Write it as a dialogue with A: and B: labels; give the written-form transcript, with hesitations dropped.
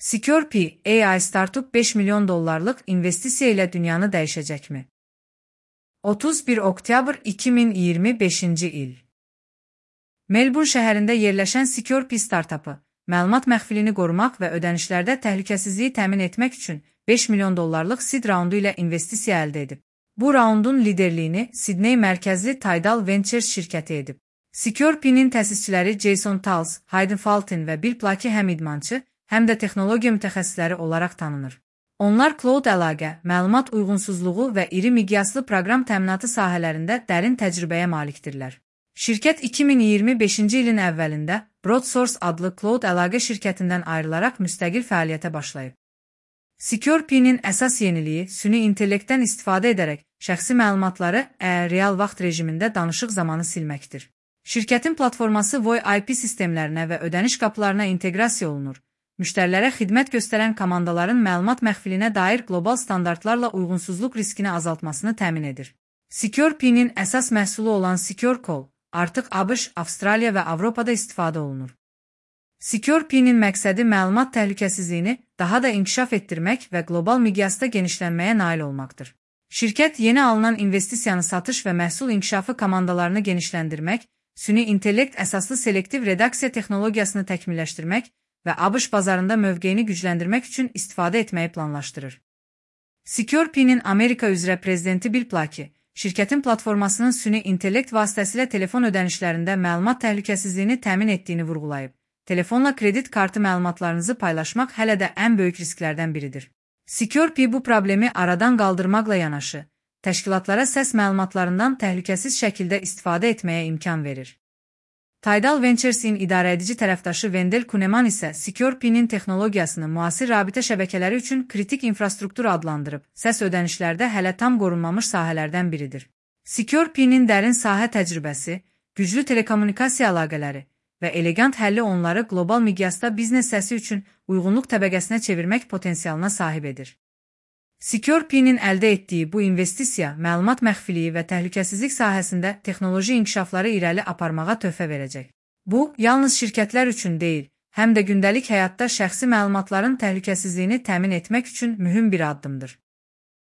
A: Secure AI startup $5 milyon investisiya ilə dünyanı dəyişəcəkmi? 31 oktyabr 2025-ci il. Melbourne şəhərində yerləşən Secure startupı, məlumat məxfiliyini qorumaq və ödənişlərdə təhlükəsizliyi təmin etmək üçün $5 milyon seed raundu ilə investisiya əldə edib. Bu raundun liderliyini Sidney mərkəzli Tidal Ventures şirkəti edib. Secure-nin təsisçiləri Jason Tals, Hayden Faltin və Bill Plaki həm idmançı, həm də texnologiya mütəxəssisləri olaraq tanınır. Onlar cloud əlaqə, məlumat uyğunsuzluğu və iri miqyaslı proqram təminatı sahələrində dərin təcrübəyə malikdirlər. Şirkət 2025-ci ilin əvvəlində BroadSource adlı cloud əlaqə şirkətindən ayrılaraq müstəqil fəaliyyətə başlayıb. Secure-nin əsas yeniliyi süni intellektdən istifadə edərək şəxsi məlumatları real vaxt rejimində danışıq zamanı silməkdir. Şirkətin platforması VoIP sistemlərinə və ödəniş qapılarına inteqrasiya olunur. Müştərilərə xidmət göstərən komandaların məlumat məxfiliyinə dair qlobal standartlarla uyğunsuzluq riskini azaltmasını təmin edir. Secure-nin əsas məhsulu olan SecureCall artıq ABŞ, Avstraliya və Avropada istifadə olunur. Secure-nin məqsədi məlumat təhlükəsizliyini daha da inkişaf etdirmək və qlobal miqyasda genişlənməyə nail olmaqdır. Şirkət yeni alınan investisiyanı satış və məhsul inkişafı komandalarını genişləndirmək, süni intellekt əsaslı selektiv redaksiya texnologiyasını təkmilləşdirmək və ABŞ bazarında mövqeyini gücləndirmək üçün istifadə etməyi planlaşdırır. Secure-nin Amerika üzrə prezidenti Bill Plaki, şirkətin platformasının süni intellekt vasitəsilə telefon ödənişlərində məlumat təhlükəsizliyini təmin etdiyini vurğulayıb. Telefonla kredit kartı məlumatlarınızı paylaşmaq hələ də ən böyük risklərdən biridir. Secure bu problemi aradan qaldırmaqla yanaşı, təşkilatlara səs məlumatlarından təhlükəsiz şəkildə istifadə etməyə imkan verir. Tidal Ventures'in idarəedici tərəfdaşı Wendell Kuneman isə Secure-nin texnologiyasını müasir rabitə şəbəkələri üçün kritik infrastruktur adlandırıb, səs ödənişlərdə hələ tam qorunmamış sahələrdən biridir. Secure-nin dərin sahə təcrübəsi, güclü telekommunikasiya əlaqələri və elegant həlli onları qlobal miqyasda biznes səsi üçün uyğunluq təbəqəsinə çevirmək potensialına sahib edir. Secure-nin əldə etdiyi bu investisiya məlumat məxfiliyi və təhlükəsizlik sahəsində texnoloji inkişafları irəli aparmağa töhfə verəcək. Bu, yalnız şirkətlər üçün deyil, həm də gündəlik həyatda şəxsi məlumatların təhlükəsizliyini təmin etmək üçün mühüm bir addımdır.